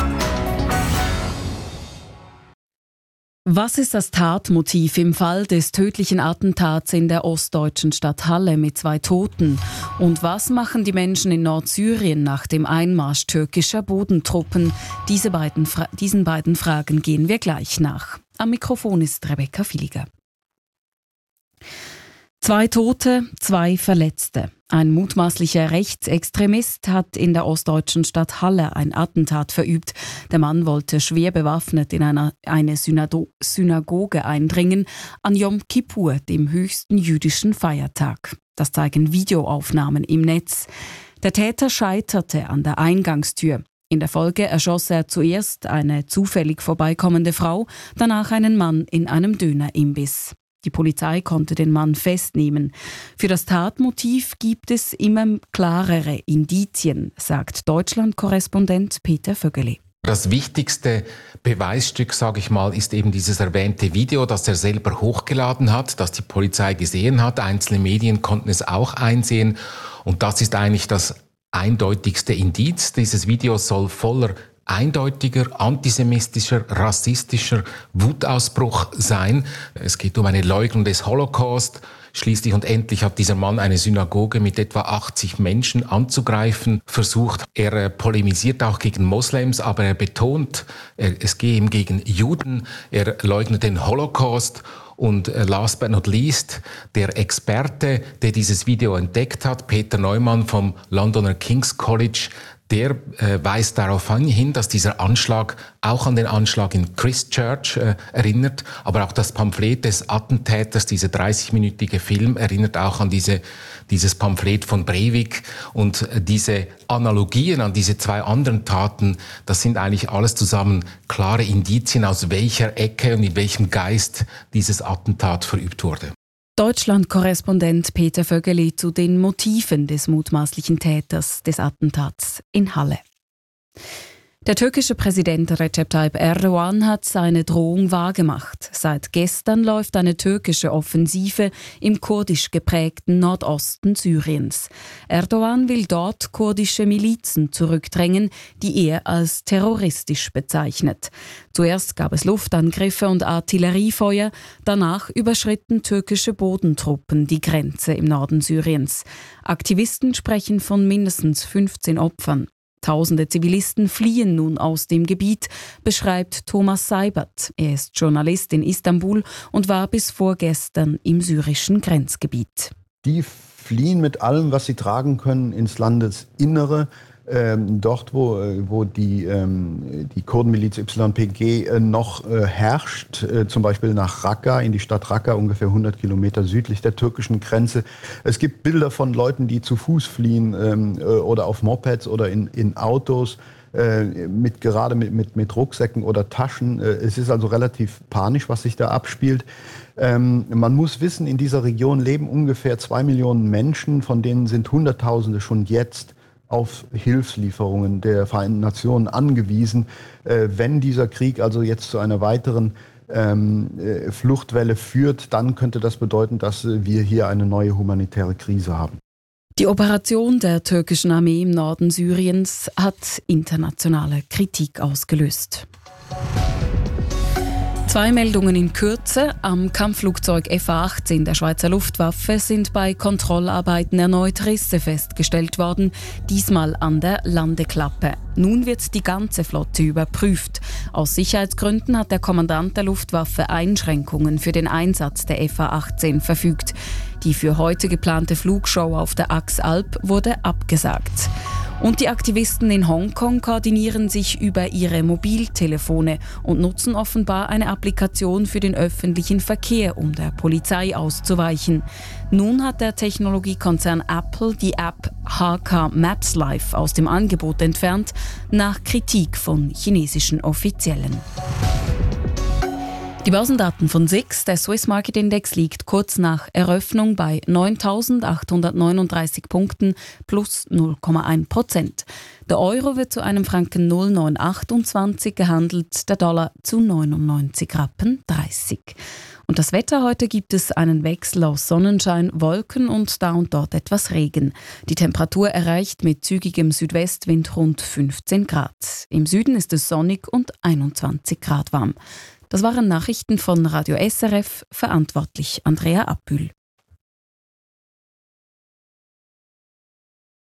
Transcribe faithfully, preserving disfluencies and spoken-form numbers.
Was ist das Tatmotiv im Fall des tödlichen Attentats in der ostdeutschen Stadt Halle mit zwei Toten? Und was machen die Menschen in Nordsyrien nach dem Einmarsch türkischer Bodentruppen? Diese beiden Fra- diesen beiden Fragen gehen wir gleich nach. Am Mikrofon ist Rebecca Villiger. Zwei Tote, zwei Verletzte. Ein mutmaßlicher Rechtsextremist hat in der ostdeutschen Stadt Halle ein Attentat verübt. Der Mann wollte schwer bewaffnet in einer, eine Synado- Synagoge eindringen an Yom Kippur, dem höchsten jüdischen Feiertag. Das zeigen Videoaufnahmen im Netz. Der Täter scheiterte an der Eingangstür. In der Folge erschoss er zuerst eine zufällig vorbeikommende Frau, danach einen Mann in einem Dönerimbiss. Die Polizei konnte den Mann festnehmen. Für das Tatmotiv gibt es immer klarere Indizien, sagt Deutschland-Korrespondent Peter Vögeli. Das wichtigste Beweisstück, sage ich mal, ist eben dieses erwähnte Video, das er selber hochgeladen hat, das die Polizei gesehen hat. Einzelne Medien konnten es auch einsehen. Und das ist eigentlich das eindeutigste Indiz. Dieses Video soll voller eindeutiger, antisemitischer, rassistischer Wutausbruch sein. Es geht um eine Leugnung des Holocaust. Schließlich und endlich hat dieser Mann eine Synagoge mit etwa achtzig Menschen anzugreifen versucht. Er polemisiert auch gegen Moslems, aber er betont, es gehe ihm gegen Juden. Er leugnet den Holocaust. Und last but not least, der Experte, der dieses Video entdeckt hat, Peter Neumann vom Londoner King's College, der äh, weist darauf hin, dass dieser Anschlag auch an den Anschlag in Christchurch äh, erinnert, aber auch das Pamphlet des Attentäters, dieser dreißigminütige Film, erinnert auch an diese, dieses Pamphlet von Breivik. Und äh, diese Analogien an diese zwei anderen Taten, das sind eigentlich alles zusammen klare Indizien, aus welcher Ecke und in welchem Geist dieses Attentat verübt wurde. Deutschland-Korrespondent Peter Vögeli zu den Motiven des mutmaßlichen Täters des Attentats in Halle. Der türkische Präsident Recep Tayyip Erdogan hat seine Drohung wahrgemacht. Seit gestern läuft eine türkische Offensive im kurdisch geprägten Nordosten Syriens. Erdogan will dort kurdische Milizen zurückdrängen, die er als terroristisch bezeichnet. Zuerst gab es Luftangriffe und Artilleriefeuer, danach überschritten türkische Bodentruppen die Grenze im Norden Syriens. Aktivisten sprechen von mindestens fünfzehn Opfern. Tausende Zivilisten fliehen nun aus dem Gebiet, beschreibt Thomas Seibert. Er ist Journalist in Istanbul und war bis vorgestern im syrischen Grenzgebiet. Die fliehen mit allem, was sie tragen können, ins Landesinnere. Ähm, dort, wo, wo die, ähm, die Kurdenmiliz Y P G äh, noch äh, herrscht, äh, zum Beispiel nach Raqqa, in die Stadt Raqqa, ungefähr hundert Kilometer südlich der türkischen Grenze. Es gibt Bilder von Leuten, die zu Fuß fliehen ähm, äh, oder auf Mopeds oder in, in Autos, äh, mit, gerade mit, mit, mit Rucksäcken oder Taschen. Äh, es ist also relativ panisch, was sich da abspielt. Ähm, man muss wissen, in dieser Region leben ungefähr zwei Millionen Menschen, von denen sind Hunderttausende schon jetzt auf Hilfslieferungen der Vereinten Nationen angewiesen. Äh, wenn dieser Krieg also jetzt zu einer weiteren ähm, äh, Fluchtwelle führt, dann könnte das bedeuten, dass äh, wir hier eine neue humanitäre Krise haben. Die Operation der türkischen Armee im Norden Syriens hat internationale Kritik ausgelöst. Zwei Meldungen in Kürze. Am Kampfflugzeug F A achtzehn der Schweizer Luftwaffe sind bei Kontrollarbeiten erneut Risse festgestellt worden, diesmal an der Landeklappe. Nun wird die ganze Flotte überprüft. Aus Sicherheitsgründen hat der Kommandant der Luftwaffe Einschränkungen für den Einsatz der F A achtzehn verfügt. Die für heute geplante Flugshow auf der Ax-Alp wurde abgesagt. Und die Aktivisten in Hongkong koordinieren sich über ihre Mobiltelefone und nutzen offenbar eine Applikation für den öffentlichen Verkehr, um der Polizei auszuweichen. Nun hat der Technologiekonzern Apple die App H K Maps Live aus dem Angebot entfernt, nach Kritik von chinesischen Offiziellen. Die Börsendaten von S I X, der Swiss Market Index, liegt kurz nach Eröffnung bei neuntausendachthundertneununddreißig Punkten plus null Komma eins Prozent. Der Euro wird zu einem Franken null Komma neun achtundzwanzig gehandelt, der Dollar zu neunundneunzig Rappen dreißig. Und das Wetter: heute gibt es einen Wechsel aus Sonnenschein, Wolken und da und dort etwas Regen. Die Temperatur erreicht mit zügigem Südwestwind rund fünfzehn Grad. Im Süden ist es sonnig und einundzwanzig Grad warm. Das waren Nachrichten von Radio S R F, verantwortlich Andrea Abbühl.